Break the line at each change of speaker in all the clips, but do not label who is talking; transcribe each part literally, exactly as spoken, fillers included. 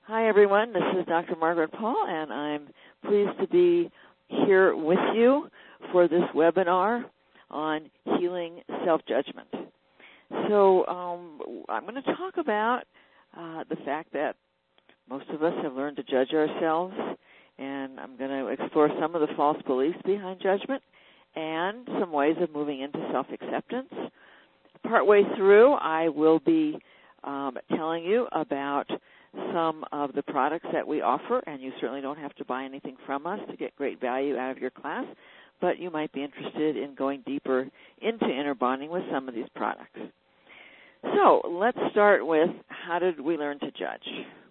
Hi, everyone. This is Doctor Margaret Paul, and I'm pleased to be here with you for this webinar on healing self-judgment. So um, I'm going to talk about uh, the fact that most of us have learned to judge ourselves, and I'm going to explore some of the false beliefs behind judgment and some ways of moving into self-acceptance. Partway through, I will be um, telling you about some of the products that we offer, and you certainly don't have to buy anything from us to get great value out of your class, but you might be interested in going deeper into inner bonding with some of these products. So let's start with, how did we learn to judge?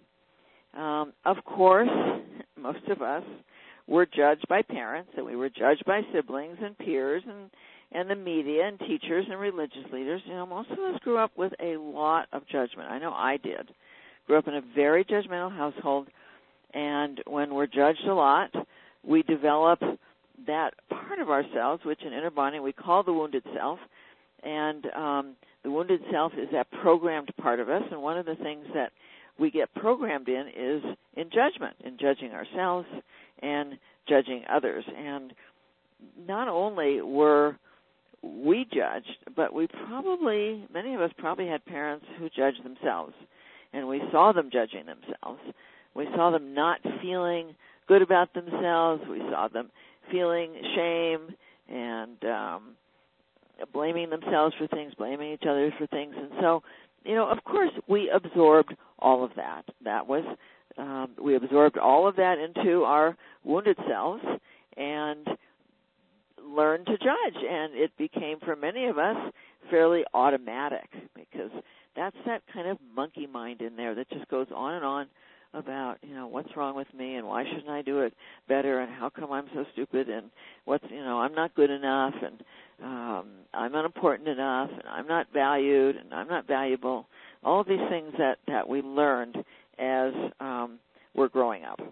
Um, of course, most of us were judged by parents, and we were judged by siblings and peers and, and the media and teachers and religious leaders. You know, most of us grew up with a lot of judgment. I know I did. Grew up in a very judgmental household, and when we're judged a lot, we develop that part of ourselves, which in inner bonding we call the wounded self, and um, the wounded self is that programmed part of us, and one of the things that we get programmed in is in judgment, in judging ourselves and judging others. And not only were we judged, but we probably, many of us probably had parents who judged themselves. And we saw them judging themselves. We saw them not feeling good about themselves. We saw them feeling shame and um, blaming themselves for things, blaming each other for things. And so, you know, of course, we absorbed all of that. That was, um, we absorbed all of that into our wounded selves and learned to judge. And it became, for many of us, fairly automatic, because that's that kind of monkey mind in there that just goes on and on about, you know, what's wrong with me and why shouldn't I do it better and how come I'm so stupid and what's, you know, I'm not good enough and um, I'm unimportant enough and I'm not valued and I'm not valuable. All of these things that, that we learned as um, we're growing up.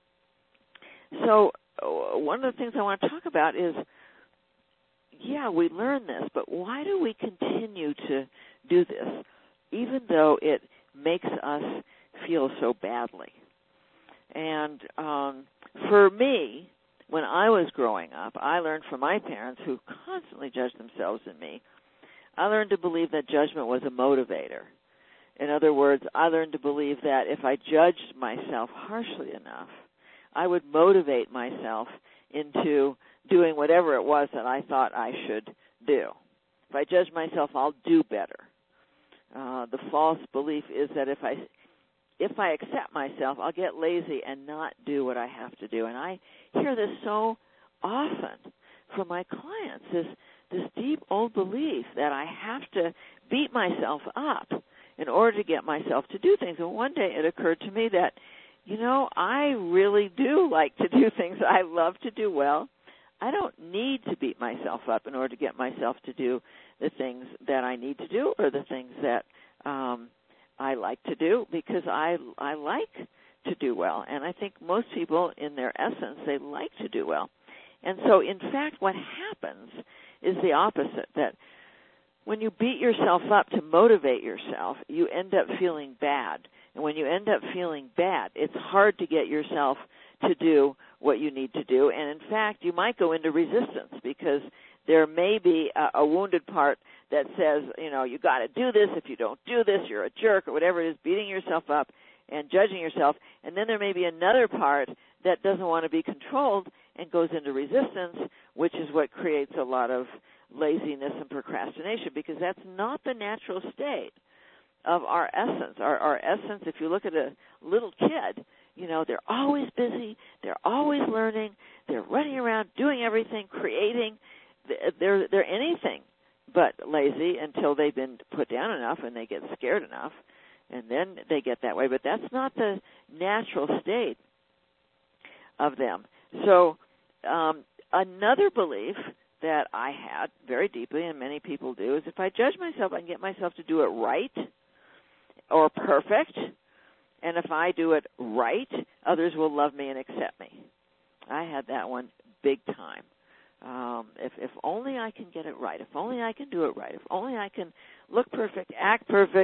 So uh, one of the things I want to talk about is, yeah, we learn this, but why do we continue to do this, even though it makes us feel so badly? And um, for me, when I was growing up, I learned from my parents, who constantly judged themselves and me, I learned to believe that judgment was a motivator. In other words, I learned to believe that if I judged myself harshly enough, I would motivate myself into doing whatever it was that I thought I should do. If I judge myself, I'll do better. Uh, the false belief is that if I if I accept myself, I'll get lazy and not do what I have to do. And I hear this so often from my clients, this this deep old belief that I have to beat myself up in order to get myself to do things. And one day it occurred to me that, you know, I really do like to do things I love to do well. I don't need to beat myself up in order to get myself to do the things that I need to do or the things that um, I like to do, because I I like to do well. And I think most people, in their essence, they like to do well. And so, in fact, what happens is the opposite, that when you beat yourself up to motivate yourself, you end up feeling bad. And when you end up feeling bad, it's hard to get yourself to do what you need to do. And in fact, you might go into resistance, because there may be a, a wounded part that says, you know, you got to do this. If you don't do this, you're a jerk, or whatever it is, beating yourself up and judging yourself. And then there may be another part that doesn't want to be controlled and goes into resistance, which is what creates a lot of laziness and procrastination, because that's not the natural state of our essence. Our, our essence, if you look at a little kid, you know, they're always busy, they're always learning, they're running around doing everything, creating. They're, they're anything but lazy until they've been put down enough and they get scared enough, and then they get that way. But that's not the natural state of them. So um, another belief that I had very deeply, and many people do, is if I judge myself, I can get myself to do it right or perfect. And if I do it right, others will love me and accept me. I had that one big time. Um, if, if only I can get it right, if only I can do it right, if only I can look perfect, act perfect,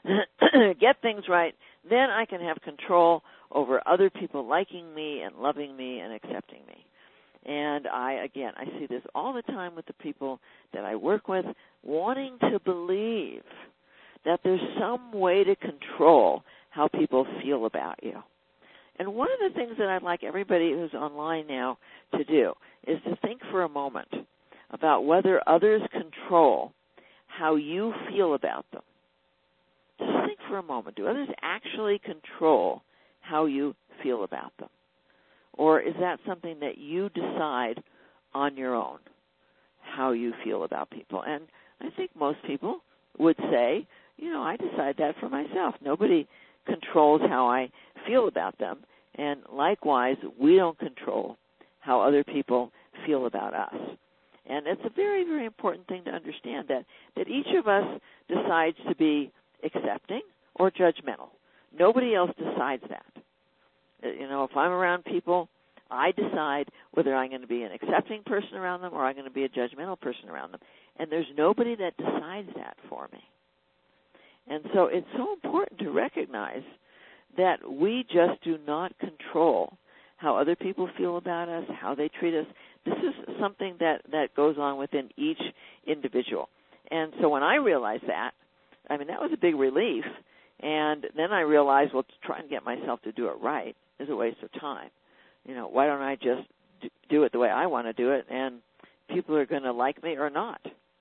get things right, then I can have control over other people liking me and loving me and accepting me. And I, again, I see this all the time with the people that I work with, wanting to believe that there's some way to control how people feel about you. And one of the things that I'd like everybody who's online now to do is to think for a moment about whether others control how you feel about them. Just think for a moment. Do others actually control how you feel about them? Or is that something that you decide on your own, how you feel about people? And I think most people would say, you know, I decide that for myself. Nobody controls how I feel about them. And likewise, we don't control how other people feel about us. And it's a very, very important thing to understand that, that each of us decides to be accepting or judgmental. Nobody else decides that. You know, if I'm around people, I decide whether I'm going to be an accepting person around them or I'm going to be a judgmental person around them. And there's nobody that decides that for me. And so it's so important to recognize that we just do not control how other people feel about us, how they treat us. This is something that, that goes on within each individual. And so when I realized that, I mean, that was a big relief. And then I realized, well, to try and get myself to do it right is a waste of time. You know, why don't I just do it the way I want to do it, and people are going to like me or not?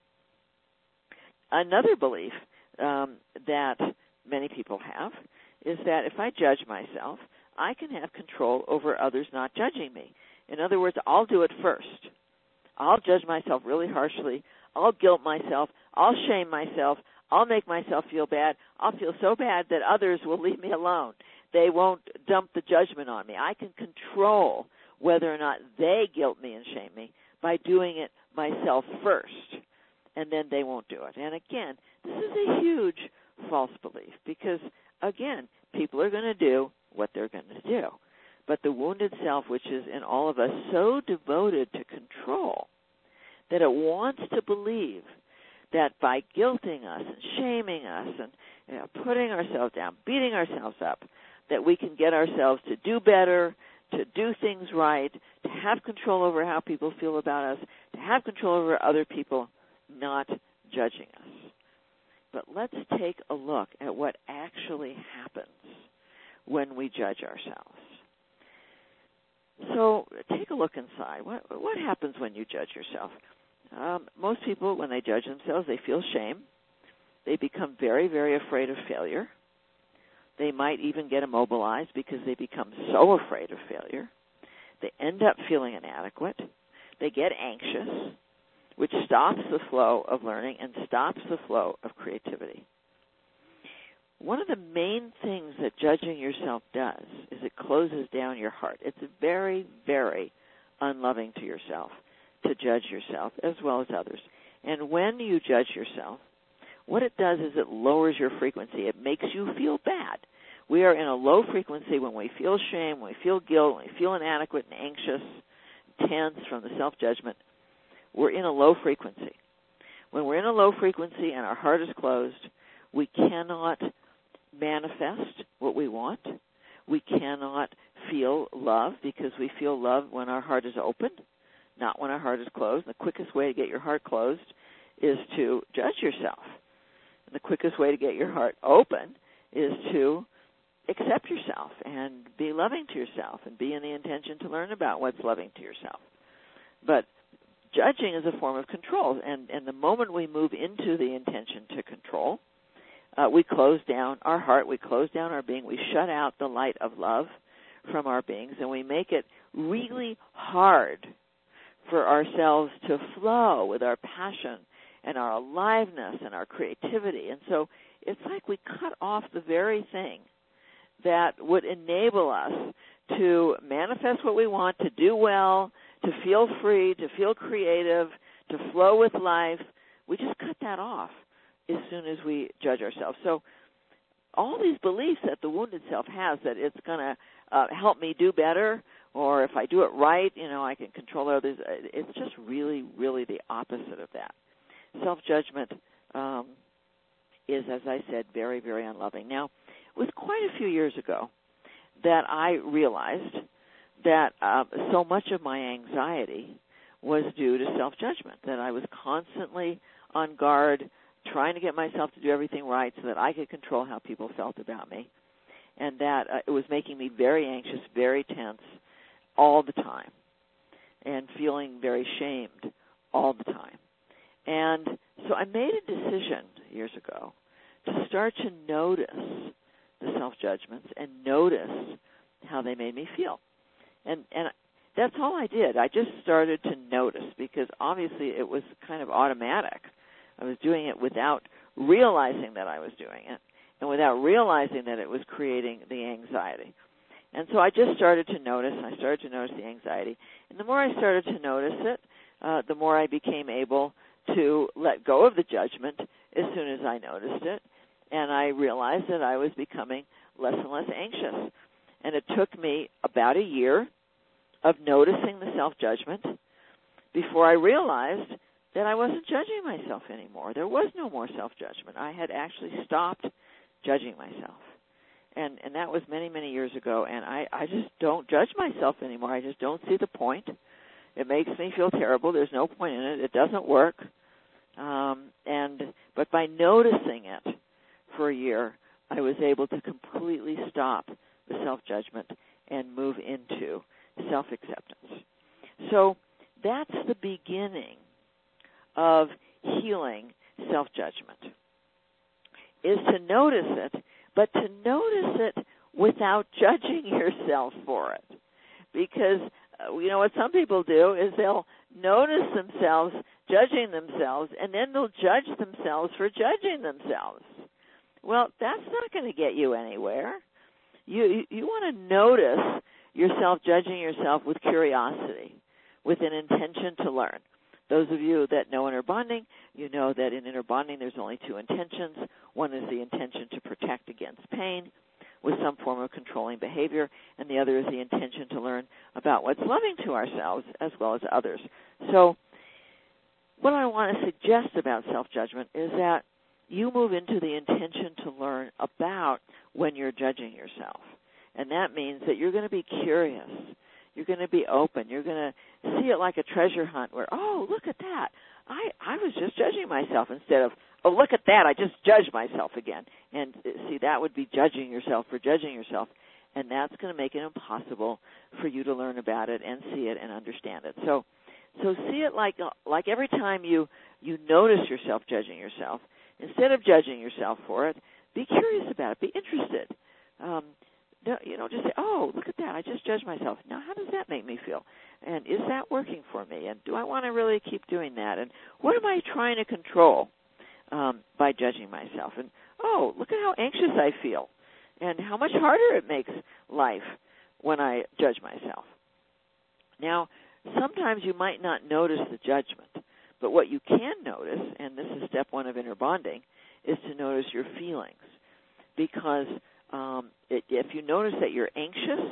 Another belief um, that many people have is that if I judge myself, I can have control over others not judging me. In other words, I'll do it first. I'll judge myself really harshly. I'll guilt myself. I'll shame myself. I'll make myself feel bad. I'll feel so bad that others will leave me alone. They won't dump the judgment on me. I can control whether or not they guilt me and shame me by doing it myself first, and then they won't do it. And again, this is a huge false belief because, again, people are going to do what they're going to do. But the wounded self, which is in all of us so devoted to control that it wants to believe that by guilting us and shaming us and you know, putting ourselves down, beating ourselves up, that we can get ourselves to do better, to do things right, to have control over how people feel about us, to have control over other people not judging us. But let's take a look at what actually happens when we judge ourselves. So take a look inside. What, what happens when you judge yourself? Um, most people, when they judge themselves, they feel shame. They become very, very afraid of failure. They might even get immobilized because they become so afraid of failure. They end up feeling inadequate. They get anxious, which stops the flow of learning and stops the flow of creativity. One of the main things that judging yourself does is it closes down your heart. It's very, very unloving to yourself to judge yourself as well as others. And when you judge yourself, what it does is it lowers your frequency. It makes you feel bad. We are in a low frequency when we feel shame, when we feel guilt, when we feel inadequate and anxious, tense from the self-judgment. We're in a low frequency. When we're in a low frequency and our heart is closed, we cannot manifest what we want. We cannot feel love because we feel love when our heart is open, not when our heart is closed. The quickest way to get your heart closed is to judge yourself. And the quickest way to get your heart open is to accept yourself and be loving to yourself and be in the intention to learn about what's loving to yourself. But judging is a form of control, and, and the moment we move into the intention to control, uh, we close down our heart, we close down our being, we shut out the light of love from our beings, and we make it really hard for ourselves to flow with our passion and our aliveness and our creativity. And so it's like we cut off the very thing that would enable us to manifest what we want, to do well, to feel free, to feel creative, to flow with life. We just cut that off as soon as we judge ourselves. So all these beliefs that the wounded self has, that it's going to uh, help me do better, or if I do it right, you know, I can control others, it's just really, really the opposite of that. Self-judgment um, is, as I said, very, very unloving. Now, it was quite a few years ago that I realized that uh, so much of my anxiety was due to self-judgment, that I was constantly on guard, trying to get myself to do everything right so that I could control how people felt about me, and that uh, it was making me very anxious, very tense all the time, and feeling very shamed all the time. And so I made a decision years ago to start to notice the self-judgments and notice how they made me feel. And and that's all I did. I just started to notice, because obviously it was kind of automatic. I was doing it without realizing that I was doing it, and without realizing that it was creating the anxiety. And so I just started to notice, I started to notice the anxiety. And the more I started to notice it, uh, the more I became able to let go of the judgment as soon as I noticed it. And I realized that I was becoming less and less anxious. And it took me about a year of noticing the self-judgment before I realized that I wasn't judging myself anymore. There was no more self-judgment. I had actually stopped judging myself. And and that was many, many years ago, and I, I just don't judge myself anymore. I just don't see the point. It makes me feel terrible. There's no point in it. It doesn't work. Um, and but by noticing it for a year, I was able to completely stop the self-judgment and move into self-acceptance. So that's the beginning of healing self-judgment, is to notice it, but to notice it without judging yourself for it. Because, uh, you know, what some people do is they'll notice themselves judging themselves, and then they'll judge themselves for judging themselves. Well, that's not going to get you anywhere. You, you, you want to notice yourself judging yourself with curiosity, with an intention to learn. Those of you that know inner bonding, you know that in inner bonding there's only two intentions. One is the intention to protect against pain with some form of controlling behavior, and the other is the intention to learn about what's loving to ourselves as well as others. So what I want to suggest about self-judgment is that you move into the intention to learn about when you're judging yourself. And that means that you're going to be curious. You're going to be open. You're going to see it like a treasure hunt where, oh, look at that. I, I was just judging myself, instead of, oh, look at that. I just judged myself again. And see, that would be judging yourself for judging yourself. And that's going to make it impossible for you to learn about it and see it and understand it. So so see it like like every time you, you notice yourself judging yourself, instead of judging yourself for it, be curious about it. Be interested. Um, you know, just say, oh, look at that. I just judged myself. Now, how does that make me feel? And is that working for me? And do I want to really keep doing that? And what am I trying to control um, by judging myself? And, oh, look at how anxious I feel and how much harder it makes life when I judge myself. Now, sometimes you might not notice the judgment, but what you can notice, and this is step one of inner bonding, is to notice your feelings. Because um, it, if you notice that you're anxious,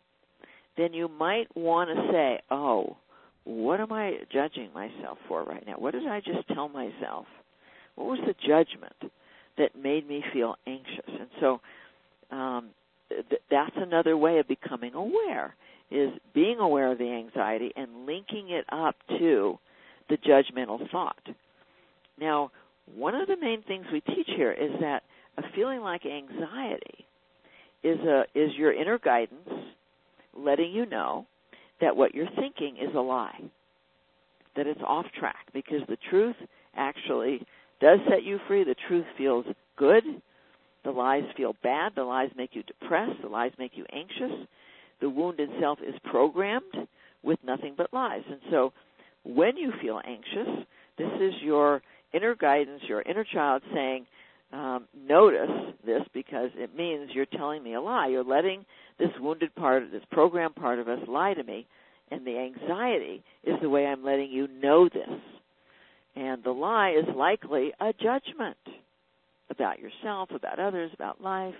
then you might want to say, oh, what am I judging myself for right now? What did I just tell myself? What was the judgment that made me feel anxious? And so um, th- that's another way of becoming aware, is being aware of the anxiety and linking it up to the judgmental thought. Now, one of the main things we teach here is that a feeling like anxiety is a is your inner guidance letting you know that what you're thinking is a lie, that it's off track, because the truth actually does set you free. The truth feels good. The lies feel bad. The lies make you depressed. The lies make you anxious. The wounded self is programmed with nothing but lies. And so when you feel anxious, this is your inner guidance, your inner child saying, um, notice this, because it means you're telling me a lie. You're letting this wounded part, this programmed part of us lie to me, and the anxiety is the way I'm letting you know this. And the lie is likely a judgment about yourself, about others, about life.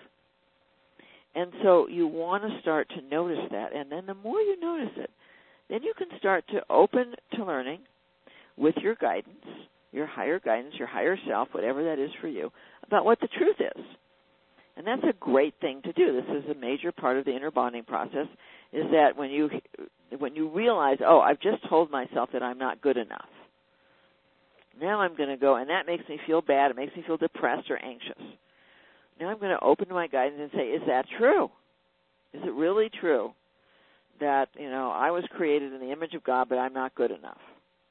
And so you want to start to notice that, and then the more you notice it, then you can start to open to learning with your guidance, your higher guidance, your higher self, whatever that is for you, about what the truth is. And that's a great thing to do. This is a major part of the inner bonding process, is that when you when you realize, oh, I've just told myself that I'm not good enough. Now I'm going to go, and that makes me feel bad. It makes me feel depressed or anxious. Now I'm going to open my guidance and say, is that true? Is it really true that, you know, I was created in the image of God, but I'm not good enough?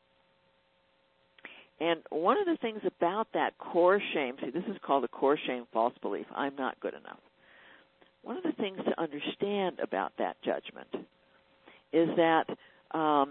And one of the things about that core shame, see, this is called a core shame false belief, I'm not good enough. One of the things to understand about that judgment is that um,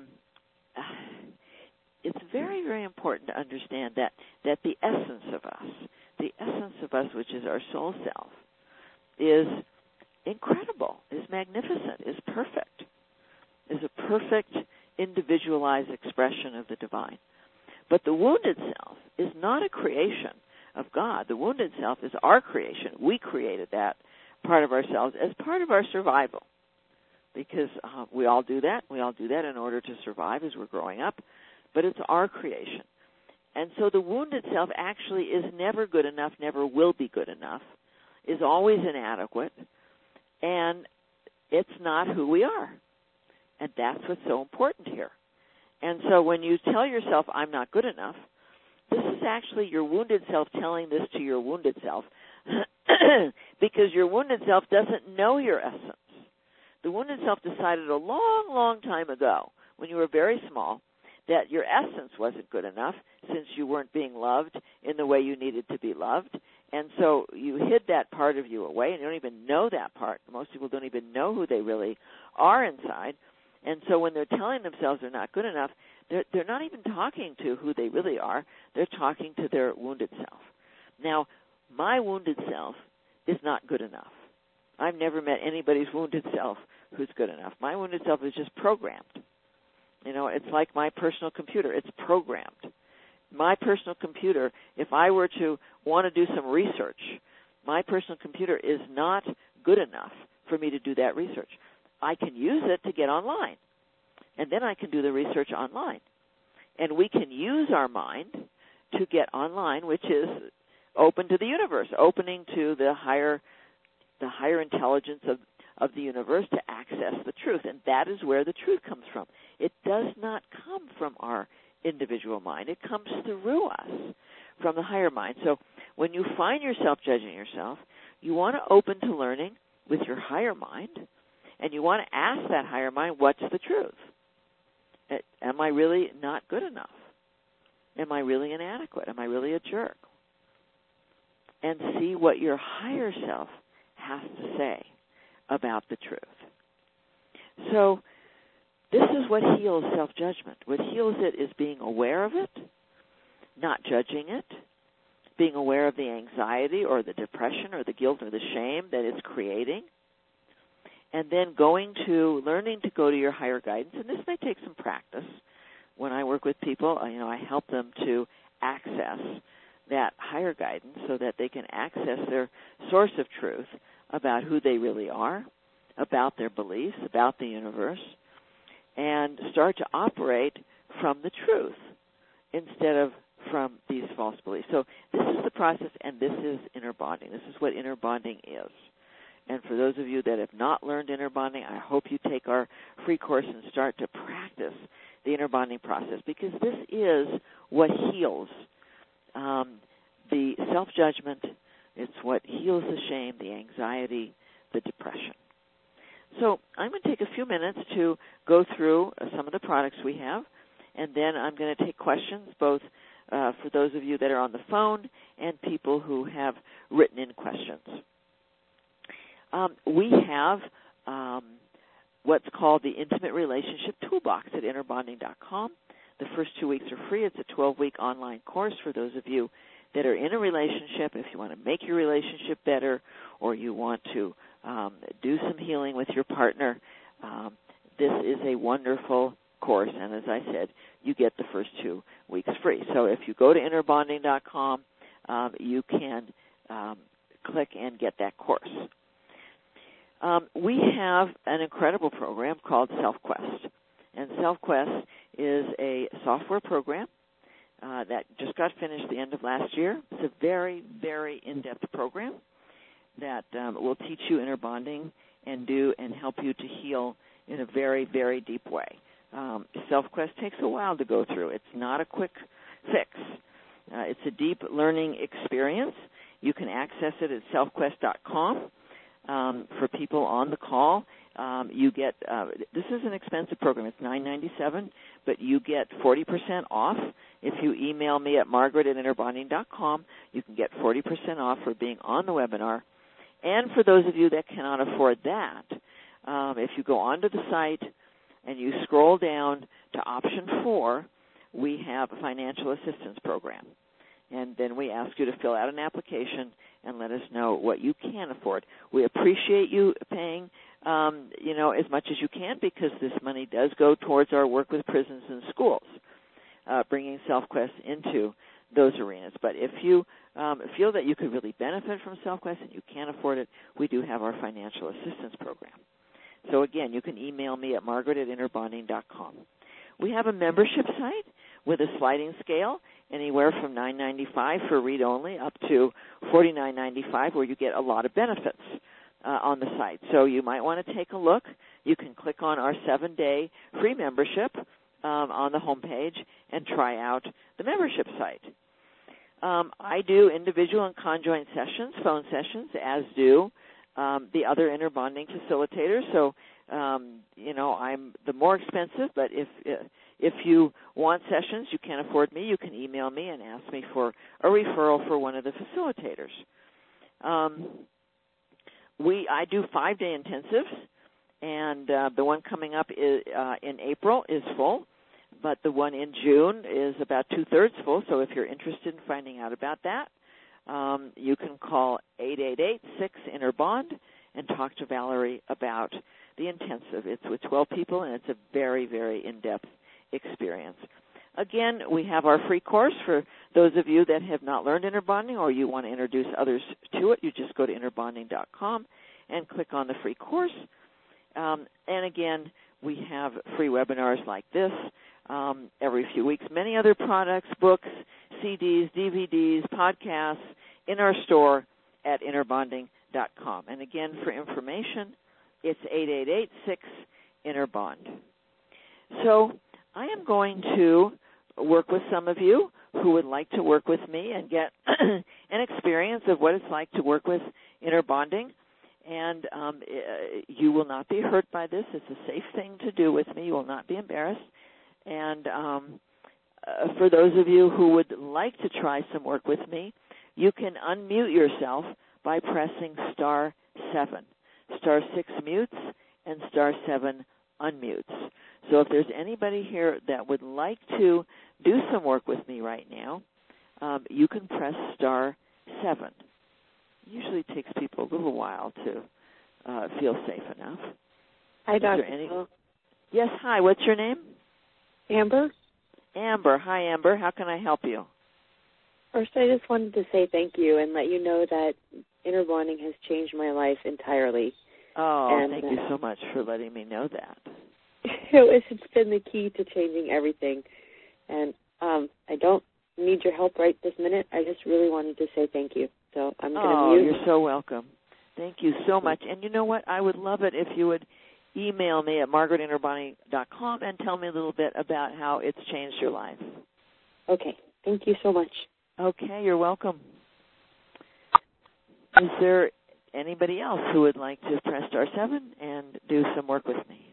it's very, very important to understand that, that the essence of us, the essence of us, which is our soul self, is incredible, is magnificent, is perfect, is a perfect individualized expression of the divine. But the wounded self is not a creation of God. The wounded self is our creation. We created that part of ourselves as part of our survival, because uh, we all do that. We all do that in order to survive as we're growing up, but it's our creation. And so the wounded self actually is never good enough, never will be good enough, is always inadequate, and it's not who we are. And that's what's so important here. And so when you tell yourself, I'm not good enough, this is actually your wounded self telling this to your wounded self because your wounded self doesn't know your essence. The wounded self decided a long, long time ago, when you were very small, that your essence wasn't good enough since you weren't being loved in the way you needed to be loved. And so you hid that part of you away, and you don't even know that part. Most people don't even know who they really are inside. And so when they're telling themselves they're not good enough, they're, they're not even talking to who they really are. They're talking to their wounded self. Now, my wounded self is not good enough. I've never met anybody's wounded self who's good enough. My wounded self is just programmed. You know, it's like my personal computer. It's programmed. My personal computer, if I were to want to do some research, my personal computer is not good enough for me to do that research. I can use it to get online, and then I can do the research online. And we can use our mind to get online, which is open to the universe, opening to the higher the higher intelligence of, of the universe to access the truth. And that is where the truth comes from. It does not come from our individual mind. It comes through us from the higher mind. So when you find yourself judging yourself, you want to open to learning with your higher mind, and you want to ask that higher mind, what's the truth? Am I really not good enough? Am I really inadequate? Am I really a jerk? And see what your higher self has to say about the truth. So this is what heals self-judgment. What heals it is being aware of it, not judging it, being aware of the anxiety or the depression or the guilt or the shame that it's creating, and then going to, learning to go to your higher guidance. And this may take some practice. When I work with people, you know, I help them to access that higher guidance so that they can access their source of truth about who they really are, about their beliefs, about the universe, and start to operate from the truth instead of from these false beliefs. So this is the process, and this is inner bonding. This is what inner bonding is. And for those of you that have not learned inner bonding, I hope you take our free course and start to practice the inner bonding process, because this is what heals um, the self-judgment. It's what heals the shame, the anxiety, the depression. So I'm going to take a few minutes to go through uh, some of the products we have, and then I'm going to take questions, both uh, for those of you that are on the phone and people who have written in questions. Um, we have um, what's called the Intimate Relationship Toolbox at inner bonding dot com. The first two weeks are free. It's a twelve-week online course for those of you that are in a relationship. If you want to make your relationship better, or you want to um, do some healing with your partner, um, this is a wonderful course. And as I said, you get the first two weeks free. So if you go to inner bonding dot com, um, you can um, click and get that course. Um, we have an incredible program called SelfQuest. And SelfQuest is a software program uh, that just got finished the end of last year. It's a very, very in-depth program that um, will teach you inner bonding and do and help you to heal in a very, very deep way. Um, SelfQuest takes a while to go through. It's not a quick fix. Uh, it's a deep learning experience. You can access it at self quest dot com. Um, for people on the call, um, you get, uh, this is an expensive program. It's nine ninety-seven, but you get forty percent off. If you email me at margaret at innerbonding dot com, you can get forty percent off for being on the webinar. And for those of you that cannot afford that, um, if you go onto the site and you scroll down to option four, we have a financial assistance program. And then we ask you to fill out an application and let us know what you can afford. We appreciate you paying, um, you know, as much as you can, because this money does go towards our work with prisons and schools, uh, bringing SelfQuest into those arenas. But if you um, feel that you could really benefit from SelfQuest and you can't afford it, we do have our financial assistance program. So, again, you can email me at margaret at innerbonding dot com. We have a membership site with a sliding scale, anywhere from nine ninety-five for read-only up to forty-nine ninety-five, where you get a lot of benefits uh, on the site. So you might want to take a look. You can click on our seven-day free membership um, on the homepage and try out the membership site. Um, I do individual and conjoint sessions, phone sessions, as do um, the other inner bonding facilitators. So, um, you know, I'm the more expensive, but if if you want sessions, you can't afford me, you can email me and ask me for a referral for one of the facilitators. Um, we I do five-day intensives, and uh, the one coming up is, uh, in April is full, but the one in June is about two-thirds full. So if you're interested in finding out about that, um, you can call eight eight eight, six, inner bond and talk to Valerie about the intensive. It's with twelve people, and it's a very, very in-depth experience. Again, we have our free course for those of you that have not learned inner bonding or you want to introduce others to it. You just go to innerbonding dot com and click on the free course. Um, and again, we have free webinars like this um, every few weeks. Many other products, books, C Ds, D V Ds, podcasts in our store at innerbonding dot com. And again, for information, it's eight eight eight, six, inner bond. So I am going to work with some of you who would like to work with me and get an experience of what it's like to work with inner bonding. And um, you will not be hurt by this. It's a safe thing to do with me. You will not be embarrassed. And um, uh, for those of you who would like to try some work with me, you can unmute yourself by pressing star seven. Star six mutes and star seven unmutes. So if there's anybody here that would like to do some work with me right now, um, you can press star seven. It usually takes people a little while to uh, feel safe enough.
Hi, Doctor
Any... Yes, hi. What's your name?
Amber.
Amber. Hi, Amber. How can I help you?
First, I just wanted to say thank you and let you know that inner bonding has changed my life entirely.
Oh,
and,
thank
uh,
you so much for letting me know that.
It's been the key to changing everything. And um, I don't need your help right this minute. I just really wanted to say thank you. So I'm going to
oh,
mute.
You're so welcome. Thank you so much. And you know what? I would love it if you would email me at margaret at innerbonding dot com and tell me a little bit about how it's changed your life.
Okay. Thank you so much.
Okay, you're welcome. Is there anybody else who would like to press star seven and do some work with me?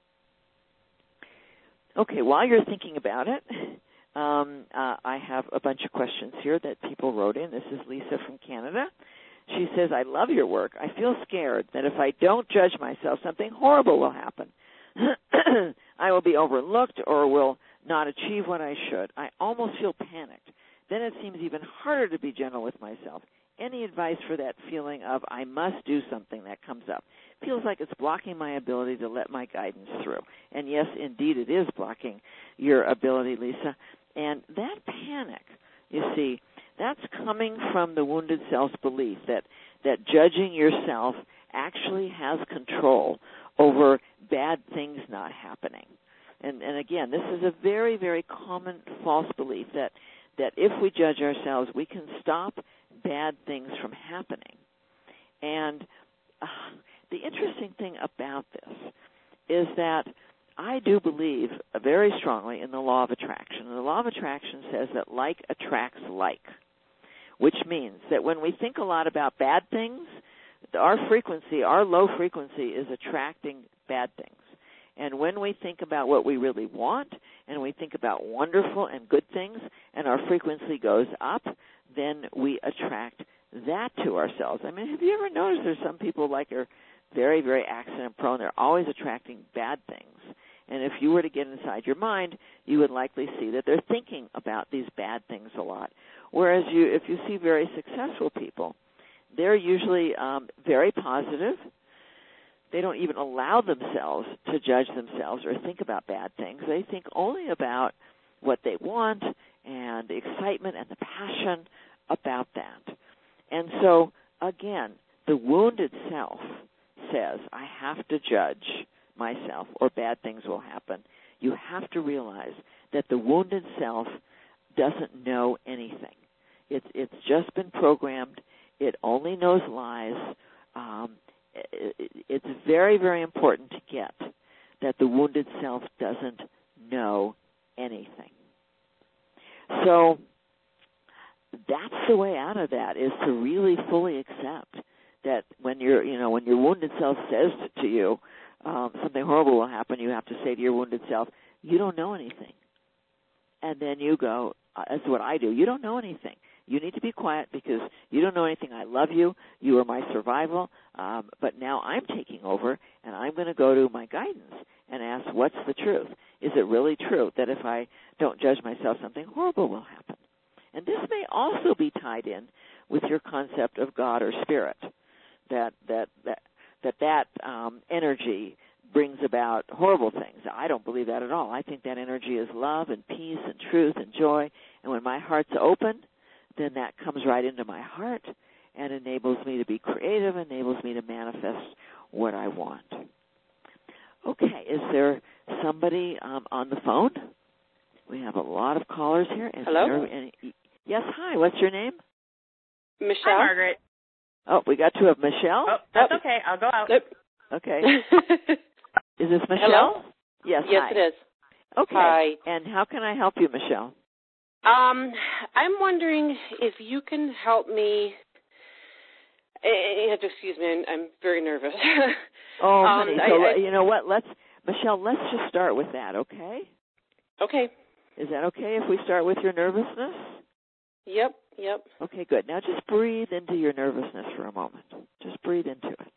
Okay, while you're thinking about it, um, uh, I have a bunch of questions here that people wrote in. This is Lisa from Canada. She says, I love your work. I feel scared that if I don't judge myself, something horrible will happen. I will be overlooked or will not achieve what I should. I almost feel panicked. Then it seems even harder to be gentle with myself. Any advice for that feeling of I must do something that comes up? Feels like it's blocking my ability to let my guidance through. And yes, indeed, it is blocking your ability, Lisa. And that panic, you see, that's coming from the wounded self's belief that, that judging yourself actually has control over bad things not happening. And, and again, this is a very, very common false belief that, that if we judge ourselves, we can stop bad things from happening. And uh, the interesting thing about this is that I do believe very strongly in the law of attraction. And the law of attraction says that like attracts like, which means that when we think a lot about bad things, our frequency, our low frequency is attracting bad things. And when we think about what we really want and we think about wonderful and good things and our frequency goes up, then we attract that to ourselves. I mean, have you ever noticed there's some people like are very, very accident prone. They're always attracting bad things. And if you were to get inside your mind, you would likely see that they're thinking about these bad things a lot. Whereas you, if you see very successful people, they're usually um, very positive. They don't even allow themselves to judge themselves or think about bad things. They think only about what they want and the excitement and the passion about that. And so, again, the wounded self says, I have to judge myself or bad things will happen. You have to realize that the wounded self doesn't know anything. It's, it's just been programmed. It only knows lies. Um, It's very, very important to get that the wounded self doesn't know anything. So that's the way out of that, is to really fully accept that when you're, you know, when your wounded self says to you um, something horrible will happen, you have to say to your wounded self, you don't know anything. And then you go, uh, that's what I do, you don't know anything. You need to be quiet because you don't know anything. I love you. You are my survival. Um, but now I'm taking over, and I'm going to go to my guidance and ask, what's the truth? Is it really true that if I don't judge myself, something horrible will happen? And this may also be tied in with your concept of God or spirit, that that that that, that um, energy brings about horrible things. I don't believe that at all. I think that energy is love and peace and truth and joy. And when my heart's open, then that comes right into my heart and enables me to be creative, enables me to manifest what I want. Okay, is there somebody um, on the phone? We have a lot of callers here. Is
Hello?
There any, yes, hi. What's your name?
Michelle.
Hi, Margaret.
Oh, we got two of Michelle?
Oh, that's oh. okay. I'll go out.
Nope.
Okay. Is this Michelle?
Hello?
Yes,
Yes,
hi.
it is.
Okay.
Hi.
And how can I help you, Michelle?
Um, I'm wondering if you can help me. You have to excuse me. I'm, I'm very nervous.
Oh,
um,
honey.
I,
So
I,
you know what? Let's Michelle. Let's just start with that. Okay.
Okay.
Is that okay if we start with your nervousness?
Yep. Yep.
Okay, good. Now just breathe into your nervousness for a moment. Just breathe into it.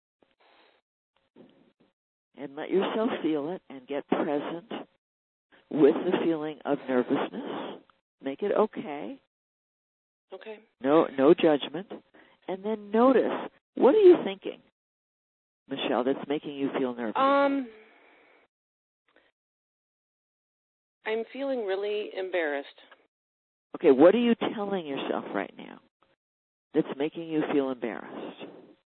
And let yourself feel it and get present with the feeling of nervousness. Make it okay.
Okay.
No no judgment. And then notice, what are you thinking, Michelle, that's making you feel nervous?
Um, I'm feeling really embarrassed.
Okay, what are you telling yourself right now that's making you feel embarrassed?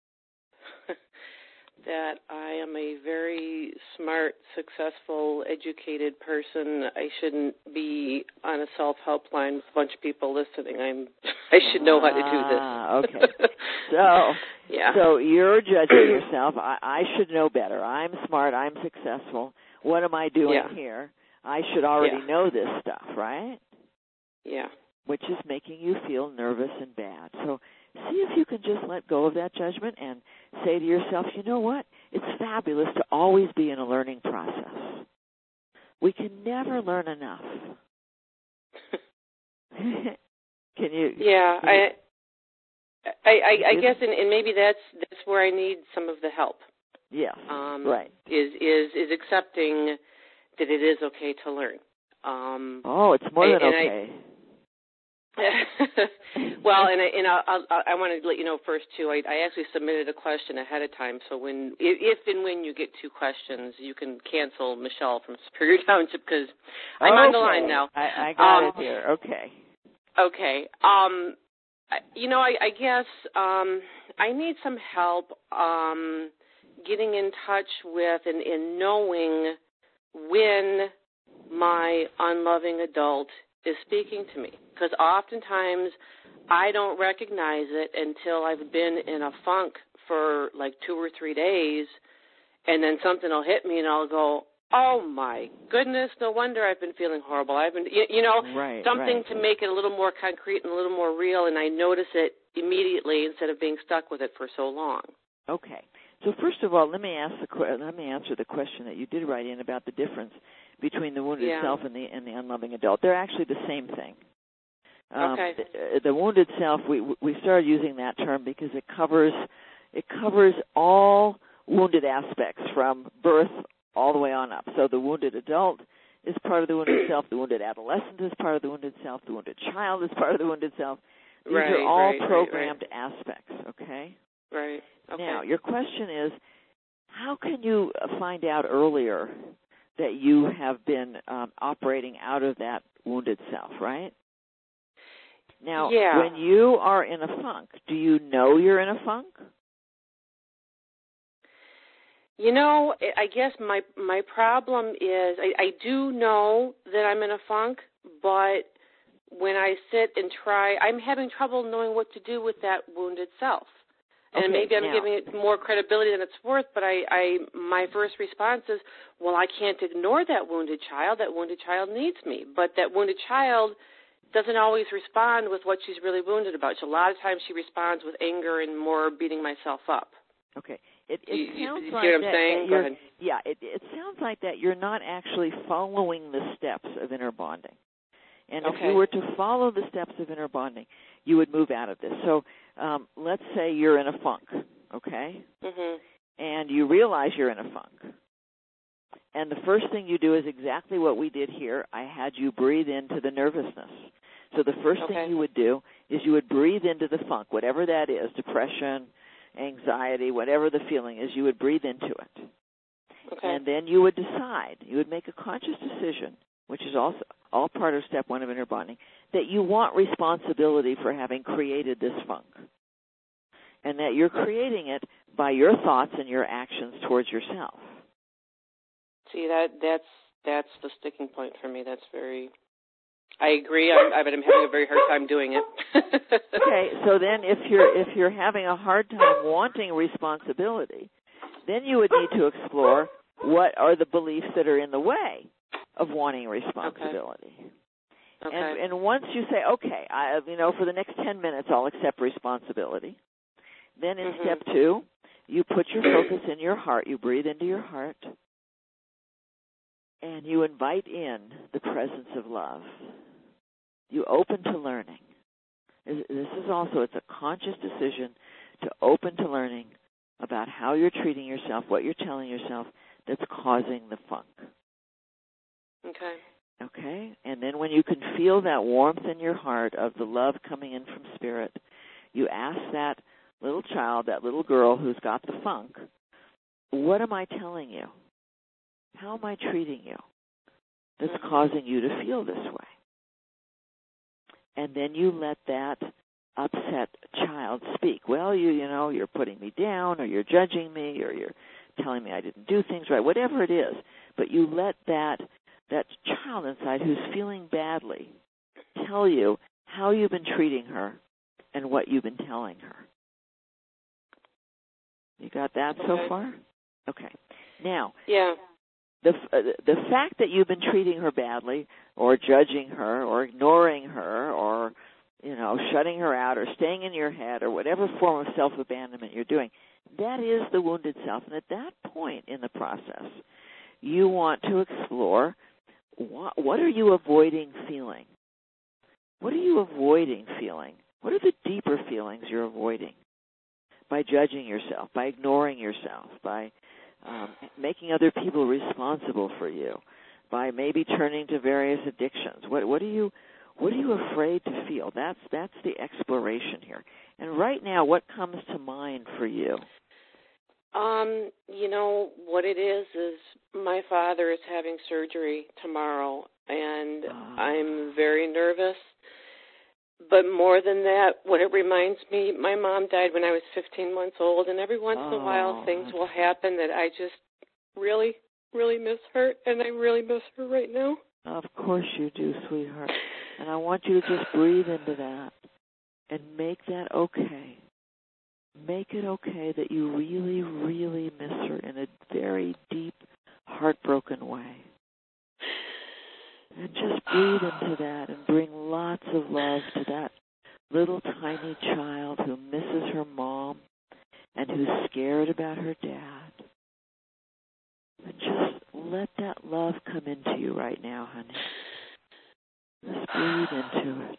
That I am a very smart, successful, educated person. I shouldn't be on a self-help line with a bunch of people listening. I'm. I should know how to do this.
Ah, okay. So,
yeah.
So you're judging yourself. I, I should know better. I'm smart. I'm successful. What am I doing
yeah.
here? I should already
yeah.
know this stuff, right?
Yeah.
Which is making you feel nervous and bad. So see if you can just let go of that judgment and say to yourself, you know what? It's fabulous to always be in a learning process. We can never learn enough. Can you?
Yeah,
can you,
I, I, I, I guess, and, and maybe that's that's where I need some of the help.
Yes,
um,
right.
Is is is accepting that it is okay to learn. Um,
oh, it's more than
and
okay.
I, well, and I, and I, I, I want to let you know first too. I, I actually submitted a question ahead of time, so when, if and when you get two questions, you can cancel Michelle from Superior Township because I'm
okay.
on the line now.
I, I got
um,
it here. Okay.
Okay. Um, you know, I, I guess um, I need some help um, getting in touch with and, and knowing when my unloving adult is speaking to me. because oftentimes I don't recognize it until I've been in a funk for like two or three days, and then something will hit me, and I'll go, oh, my goodness, no wonder I've been feeling horrible. I've been, you, you know,
right,
something
right.
to make it a little more concrete and a little more real, and I notice it immediately instead of being stuck with it for so long.
Okay. So first of all, let me ask the let me answer the question that you did write in about the difference between the wounded
yeah.
self and the and the unloving adult. They're actually the same thing. Um,
okay.
The, the wounded self, we we started using that term because it covers it covers all wounded aspects from birth all the way on up. So the wounded adult is part of the wounded self. The wounded adolescent is part of the wounded self. The wounded child is part of the wounded self. These
right,
are all
right,
programmed
right, right.
aspects. Okay.
Right. Okay.
Now, your question is, how can you find out earlier that you have been um, operating out of that wounded self, right? Now,
yeah.
when you are in a funk, do you know you're in a funk?
You know, I guess my my problem is I, I do know that I'm in a funk, but when I sit and try, I'm having trouble knowing what to do with that wounded self. And
okay,
maybe I'm
now,
giving it more credibility than it's worth, but I, I, my first response is, well, I can't ignore that wounded child. That wounded child needs me. But that wounded child doesn't always respond with what she's really wounded about. So a lot of times she responds with anger and more beating myself up.
Okay. It, it
you,
sounds
you, you
like
see what I'm
that,
saying?
that
Go
you're,
ahead.
yeah, it, it sounds like that you're not actually following the steps of inner bonding. And
okay.
if you were to follow the steps of inner bonding, you would move out of this. So um, let's say you're in a funk, okay?
Mm-hmm.
And you realize you're in a funk. And the first thing you do is exactly what we did here. I had you breathe into the nervousness. So the first
okay.
thing you would do is you would breathe into the funk, whatever that is, depression, anxiety, whatever the feeling is, you would breathe into it.
Okay.
And then you would decide, you would make a conscious decision, which is also all part of step one of inner bonding, that you want responsibility for having created this funk. And that you're creating it by your thoughts and your actions towards yourself.
See, that that's that's the sticking point for me. That's very, I agree. I'm, I'm having a very hard time doing it.
Okay, so then if you're if you're having a hard time wanting responsibility, then you would need to explore what are the beliefs that are in the way of wanting responsibility.
Okay. Okay.
And, and once you say, okay, I, you know, for the next ten minutes I'll accept responsibility, then in
mm-hmm.
step two, you put your focus in your heart. You breathe into your heart, and you invite in the presence of love. You open to learning. This is also, it's a conscious decision to open to learning about how you're treating yourself, what you're telling yourself that's causing the funk.
Okay.
Okay? And then when you can feel that warmth in your heart of the love coming in from Spirit, you ask that little child, that little girl who's got the funk, what am I telling you? How am I treating you that's causing you to feel this way? And then you let that upset child speak. Well, you you know, you're putting me down, or you're judging me, or you're telling me I didn't do things right, whatever it is. But you let that that child inside who's feeling badly tell you how you've been treating her and what you've been telling her. You got that
okay.
so far? Okay. Now,
yeah.
the uh, the fact that you've been treating her badly, or judging her, or ignoring her, or you know, shutting her out, or staying in your head, or whatever form of self-abandonment you're doing, that is the wounded self. And at that point in the process, you want to explore what, what are you avoiding feeling? What are you avoiding feeling? What are the deeper feelings you're avoiding by judging yourself, by ignoring yourself, by um, making other people responsible for you, by maybe turning to various addictions? What, what are you what are you afraid to feel? That's that's the exploration here. And right now, what comes to mind for you?
Um, you know, what it is is my father is having surgery tomorrow, and oh. I'm very nervous. But more than that, what it reminds me, my mom died when I was fifteen months old, and every once
oh.
in a while things will happen that I just really, really miss her, and I really miss her right now.
Of course you do, sweetheart. And I want you to just breathe into that and make that okay. Make it okay that you really, really miss her in a very deep, heartbroken way. And just breathe into that and bring lots of love to that little tiny child who misses her mom and who's scared about her dad. And just let that love come into you right now, honey. Just breathe into it.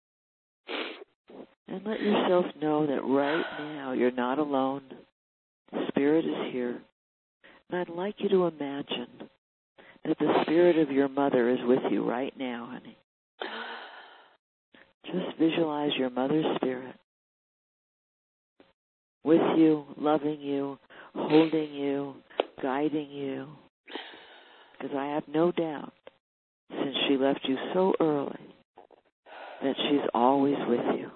And let yourself know that right now you're not alone. Spirit is here. And I'd like you to imagine that the spirit of your mother is with you right now, honey. Just visualize your mother's spirit with you, loving you, holding you, guiding you. Because I have no doubt, since she left you so early, that she's always with you.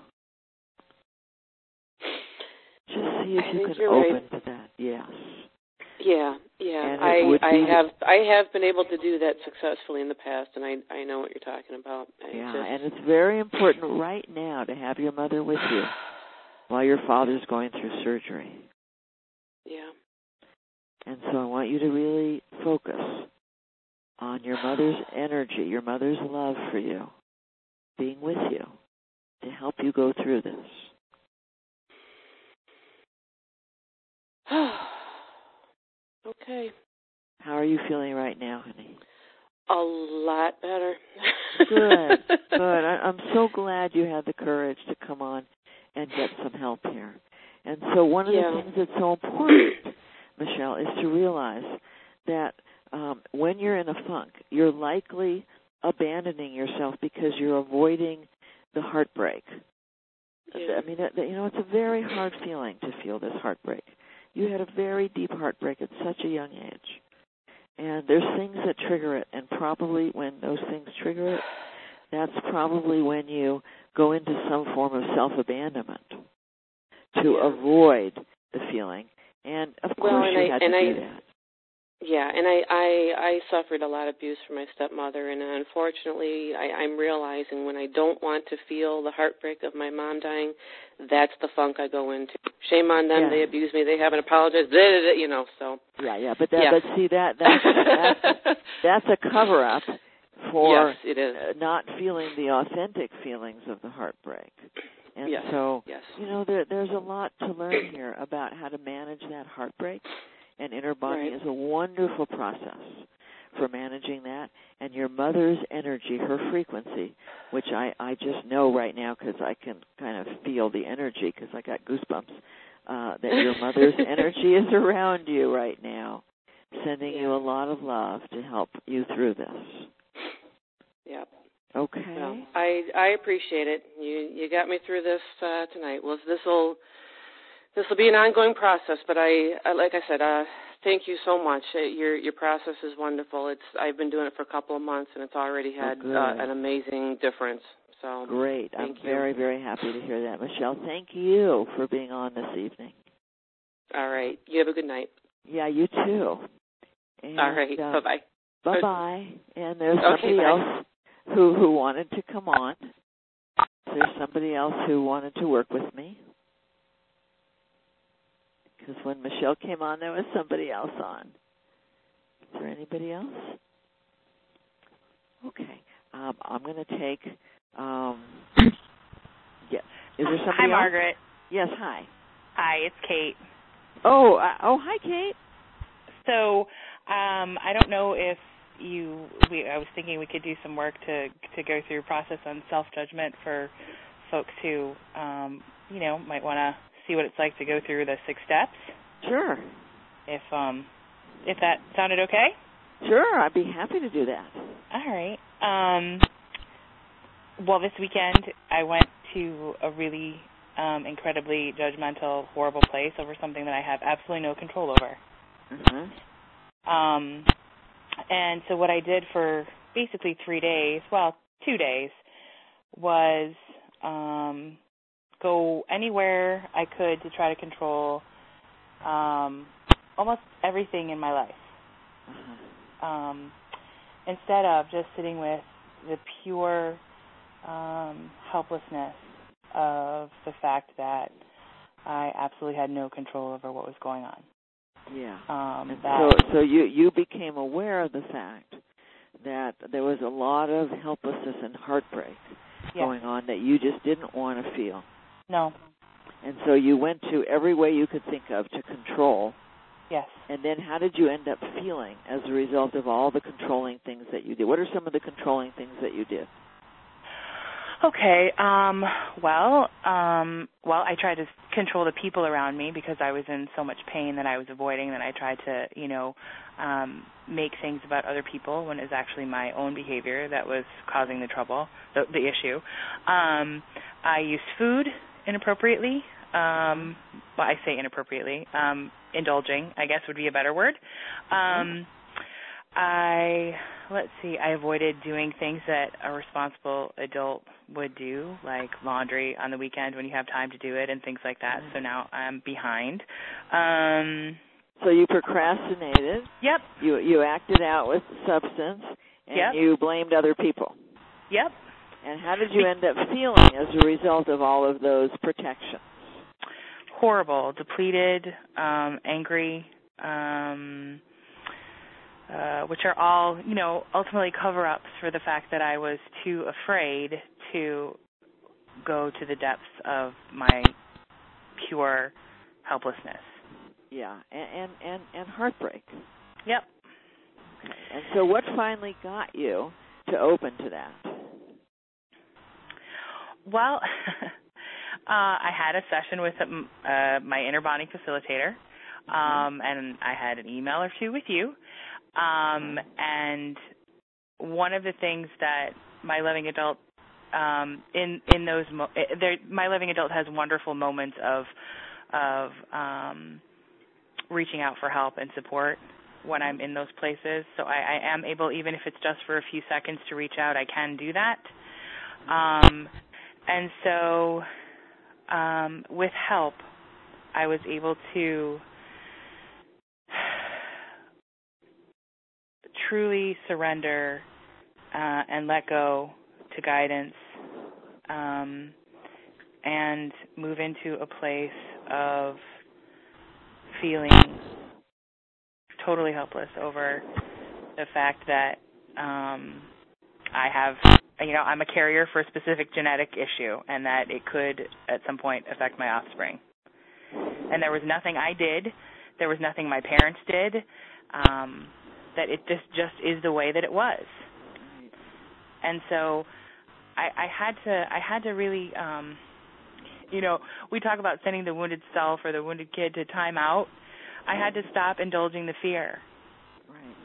Just see if
I
you
think
can
you're
open
right.
to that. Yes.
Yeah, yeah.
And
I
it would
I
be-
have I have been able to do that successfully in the past, and I I know what you're talking about. I
Yeah,
just,
and it's very important right now to have your mother with you while your father's going through surgery.
yeah.
And so I want you to really focus on your mother's energy, your mother's love for you, being with you to help you go through this.
Okay.
How are you feeling right now, honey?
A lot better.
Good, good. I, I'm so glad you had the courage to come on and get some help here. And so one of
Yeah.
the things that's so important, Michelle, is to realize that um, when you're in a funk, you're likely abandoning yourself because you're avoiding the heartbreak.
Yeah.
I mean, that, that, you know, it's a very hard feeling to feel this heartbreak. You had a very deep heartbreak at such a young age. And there's things that trigger it, and probably when those things trigger it, that's probably when you go into some form of self-abandonment to
Yeah.
avoid the feeling. And, of
Well,
course,
and
you
I-
had to
and
do
I-
that.
Yeah, and I, I, I suffered a lot of abuse from my stepmother, and unfortunately, I, I'm realizing when I don't want to feel the heartbreak of my mom dying, that's the funk I go into. Shame on them;
Yeah.
they abused me. They haven't apologized. Blah, blah, blah, you know, so.
Yeah, yeah, but that,
Yeah.
but see that that's that's, that's a cover-up for
Yes, it is.
uh, not feeling the authentic feelings of the heartbreak. And
Yes,
so,
yes.
you know, there, there's a lot to learn here about how to manage that heartbreak. And inner bonding
Right.
is a wonderful process for managing that. And your mother's energy, her frequency, which I, I just know right now because I can kind of feel the energy because I got goosebumps, uh, that your mother's energy is around you right now, sending
Yeah.
you a lot of love to help you through this.
Yep.
Okay?
Well, I I appreciate it. You you got me through this uh, tonight. Well, this will this will be an ongoing process, but I, I like I said, uh, thank you so much. Uh, Your your process is wonderful. It's I've been doing it for a couple of months, and it's already had
Oh,
uh,
good.
an amazing difference. So
Great. I'm
thank you.
very, very happy to hear that. Michelle, thank you for being on this evening.
All right. You have a good night.
Yeah, you too. And,
All right.
uh,
Bye bye.
Bye-bye. And there's
Okay,
somebody
bye.
else who, who wanted to come on. There's somebody else who wanted to work with me. Because when Michelle came on, there was somebody else on. Is there anybody else? Okay. Um, I'm going to take... Um, yeah. Is there somebody
Hi,
else?
Margaret.
Yes, hi.
Hi, it's Kate.
Oh, uh, oh, hi, Kate.
So, um, I don't know if you. We, I was thinking we could do some work to to go through a process on self-judgment for folks who, um, you know, might want to see what it's like to go through the six steps.
Sure.
If um, if that sounded okay.
Sure, I'd be happy to do that.
All right. Um, well, this weekend I went to a really um, incredibly judgmental, horrible place over something that I have absolutely no control over.
Mm-hmm.
Um, and so what I did for basically three days, well, two days, was um, go anywhere I could to try to control um, almost everything in my life.
Uh-huh.
Um, instead of just sitting with the pure um, helplessness of the fact that I absolutely had no control over what was going on.
Yeah.
Um,
and
that,
so, so you you became aware of the fact that there was a lot of helplessness and heartbreak
yeah.
going on that you just didn't want to feel.
No.
And so you went to every way you could think of to control.
Yes.
And then how did you end up feeling as a result of all the controlling things that you did? What are some of the controlling things that you did?
Okay. Um, well, um, well, I tried to control the people around me because I was in so much pain that I was avoiding. That I tried to, you know, um, make things about other people when it was actually my own behavior that was causing the trouble, the, the issue. Um, I used food inappropriately. Um, well, I say inappropriately. Um, indulging, I guess, would be a better word. Um, I, let's see, I avoided doing things that a responsible adult would do, like laundry on the weekend when you have time to do it and things like that. So now I'm behind. Um,
so you procrastinated.
Yep.
You you acted out with substance, and
yep.
you blamed other people.
Yep.
And how did you end up feeling as a result of all of those protections?
Horrible, depleted, um, angry, um, uh, which are all, you know, ultimately cover-ups for the fact that I was too afraid to go to the depths of my pure helplessness.
Yeah, and and, and, and heartbreak.
Yep.
Okay. And so what finally got you to open to that?
Well, uh, I had a session with um, uh, my inner bonding facilitator, um, and I had an email or two with you. Um, and one of the things that my loving adult, um, in in those, mo- there, my loving adult has wonderful moments of of um, reaching out for help and support when I'm in those places. So I, I am able, even if it's just for a few seconds, to reach out. I can do that. Um, and so um, with help, I was able to truly surrender uh, and let go to guidance um, and move into a place of feeling totally helpless over the fact that um, I have, you know, I'm a carrier for a specific genetic issue and that it could at some point affect my offspring. And there was nothing I did, there was nothing my parents did, um, that it just, just is the way that it was. And so I, I had to I had to really, um, you know, we talk about sending the wounded self or the wounded kid to time out. I had to stop indulging the fear.
Right.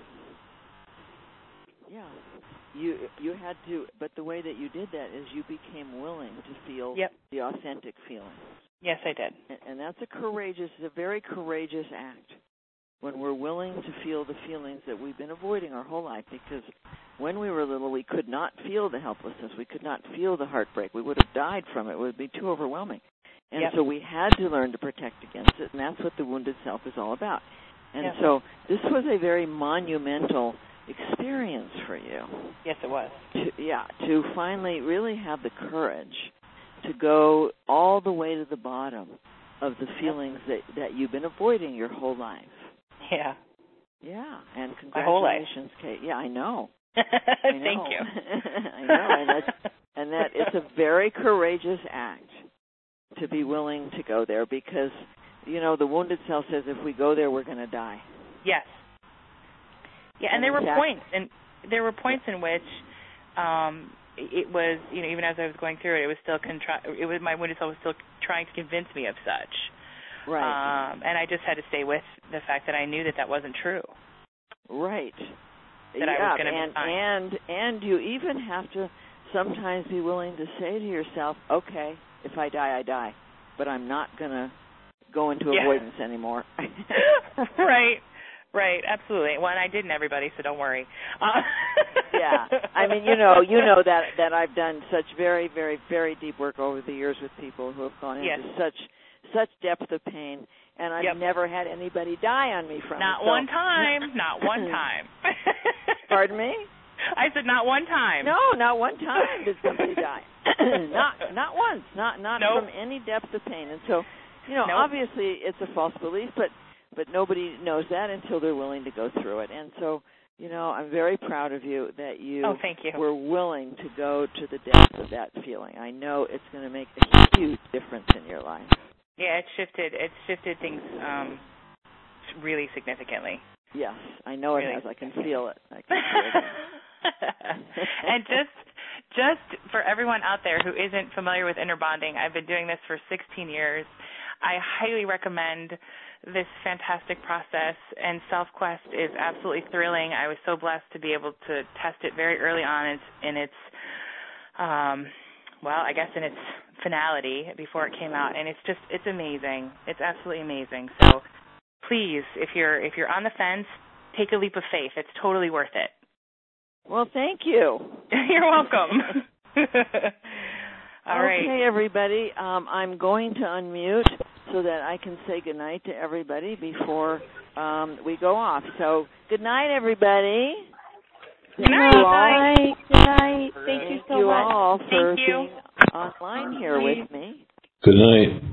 Yeah. You you had to, but the way that you did that is you became willing to feel
yep.
the authentic feelings.
Yes, I did.
And, and that's a courageous, a very courageous act when we're willing to feel the feelings that we've been avoiding our whole life, because when we were little, we could not feel the helplessness. We could not feel the heartbreak. We would have died from it. It would be too overwhelming. And
yep.
so we had to learn to protect against it, and that's what the wounded self is all about. And
yep.
so this was a very monumental experience for you.
Yes, it was.
To, yeah, to finally really have the courage to go all the way to the bottom of the feelings yep. that, that you've been avoiding your whole life.
Yeah.
Yeah, and congratulations,
my whole life.
Kate. Yeah, I know.
I
I know.
Thank you.
I know, and that's, and that it's a very courageous act to be willing to go there, because, you know, the wounded self says if we go there, we're going to die.
Yes. Yeah, and, and there were fact, points, and there were points in which um, it was, you know, even as I was going through it, it was still contri- it was my wounded self was still trying to convince me of such.
Right.
Um, and I just had to stay with the fact that I knew that that wasn't true.
Right.
That
yeah,
I was going to
and,
be fine.
And, and you even have to sometimes be willing to say to yourself, okay, if I die, I die, but I'm not going to go into
yeah.
avoidance anymore.
Right. Right, absolutely. Well, and I didn't, everybody, so don't worry. Uh,
yeah, I mean, you know, you know that that I've done such very, very, very deep work over the years with people who have gone into
yes.
such such depth of pain, and I've
yep.
never had anybody die on me from
Not
it. Not
one time. Not one time.
Pardon me?
I said not one time.
No, not one time did somebody die. not not once. Not not nope. from any depth of pain. And so, you know, nope. obviously it's a false belief, but but nobody knows that until they're willing to go through it. And so, you know, I'm very proud of you that you,
oh, thank you.
were willing to go to the depth of that feeling. I know it's going to make a huge difference in your life.
Yeah, it shifted. It shifted things um, really significantly.
Yes, I know it
really
has. I can feel it. I can feel it.
And just, just for everyone out there who isn't familiar with inner bonding, I've been doing this for sixteen years. I highly recommend this fantastic process, and SelfQuest is absolutely thrilling. I was so blessed to be able to test it very early on in its, in its um, well, I guess in its finality before it came out, and it's just, it's amazing. It's absolutely amazing. So please, if you're if you're on the fence, take a leap of faith. It's totally worth it.
Well, thank you.
You're welcome. All
okay,
right.
everybody, um, I'm going to unmute so that I can say goodnight to everybody before um, we go off. So, good night, everybody.
Good night. Good
night. Good night. Thank, Thank
you
so
you
much.
all for
Thank you.
being online here with me.
Good night.